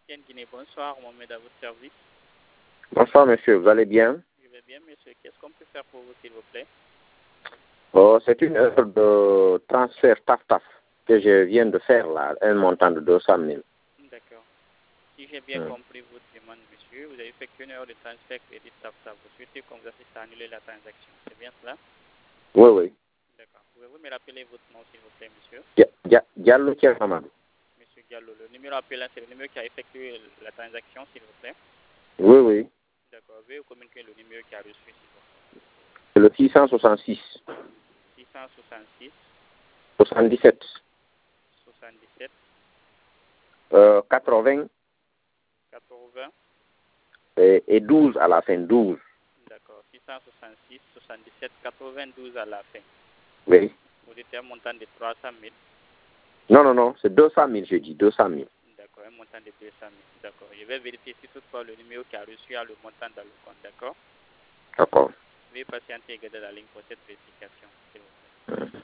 MTN Guinée, bonsoir, Mohamed à votre service. Bonsoir monsieur, vous allez bien? Je vais bien monsieur, qu'est-ce qu'on peut faire pour vous s'il vous plaît? Oh, c'est une œuvre de transfert taf-taf que je viens de faire là, un montant de 200 000. D'accord. Si j'ai bien compris votre demande monsieur, vous avez effectué une heure de transfert crédit taf-taf. Vous souhaitez qu'on vous assiste à annuler la transaction, c'est bien cela? Oui, oui. D'accord. Pouvez-vous me rappeler votre nom s'il vous plaît monsieur? Diallo Mamadou. Monsieur Diallo, le numéro appelé c'est le numéro qui a effectué la transaction s'il vous plaît? Oui, oui. D'accord. Veuillez communiquer le numéro qui a reçu s'il vous plaît. C'est le 666. 666 77. 77 80 80. et 12 à la fin, 12. D'accord. 666 77 92 à la fin. Oui. Vous dites un montant de 300 000. Non, non, non, c'est 200 000, j'ai dit, 200 000. D'accord, un montant de 200 000. D'accord. Je vais vérifier si toutefois le numéro qui a reçu a le montant dans le compte. D'accord. D'accord. Veuillez patienter et garder la ligne pour cette vérification, s'il vous plaît.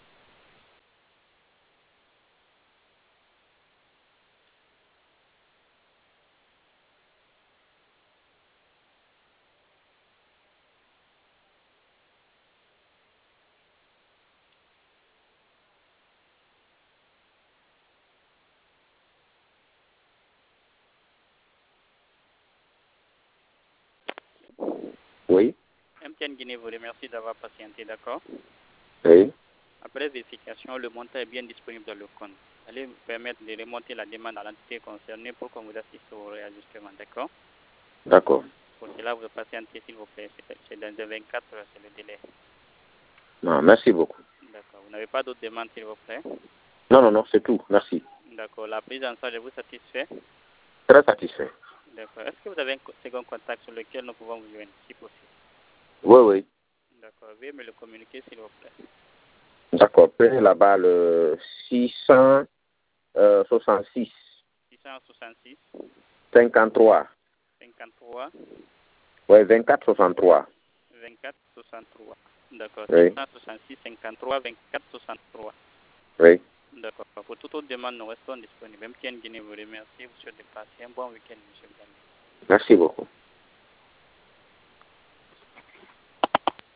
Oui. MTN Guinée vous remercie d'avoir patienté, d'accord. Oui. Après vérification, le montant est bien disponible dans le compte. Allez vous permettre de remonter la demande à l'entité concernée pour qu'on vous assiste au réajustement, d'accord. D'accord. Pour cela, vous patientez, s'il vous plaît. C'est dans 24 heures, c'est le délai. Non, merci beaucoup. D'accord. Vous n'avez pas d'autres demandes, s'il vous plaît? Non, non, non, c'est tout. Merci. D'accord. La prise en charge vous satisfait? Très satisfait. D'accord. Est-ce que vous avez un second contact sur lequel nous pouvons vous joindre, si possible? Oui, oui. D'accord. Veuillez me le communiquer, s'il vous plaît. D'accord. Prenez là-bas le 666 666 53. 53 Oui, 24 63. 24 63. D'accord. Oui. 666 53 24 63. Oui. D'accord. Pour toute autre demande, nous restons disponibles. MTN Guinée vous remercie. Vous souhaite de passer un bon week-end, monsieur. Merci beaucoup.